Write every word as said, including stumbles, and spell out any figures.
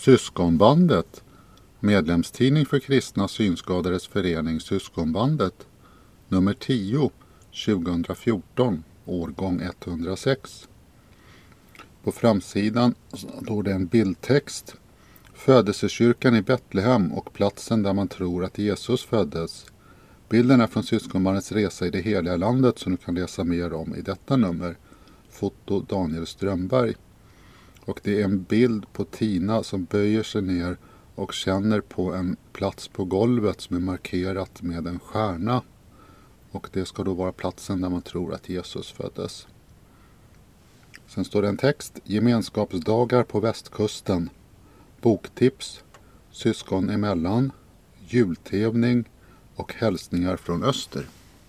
Syskonbandet, medlemstidning för kristna synskadades förening Syskonbandet, nummer tio, tjugohundrafjorton, årgång etthundrasex. På framsidan står det en bildtext. Födelsekyrkan i Betlehem och platsen där man tror att Jesus föddes. Bilden är från Syskonbandets resa i det heliga landet som du kan läsa mer om i detta nummer. Foto Daniel Strömberg. Och det är en bild på Tina som böjer sig ner och känner på en plats på golvet som är markerat med en stjärna. Och det ska då vara platsen där man tror att Jesus föddes. Sen står det en text. Gemenskapsdagar på västkusten. Boktips. Syskon emellan. Jultävling och hälsningar från öster.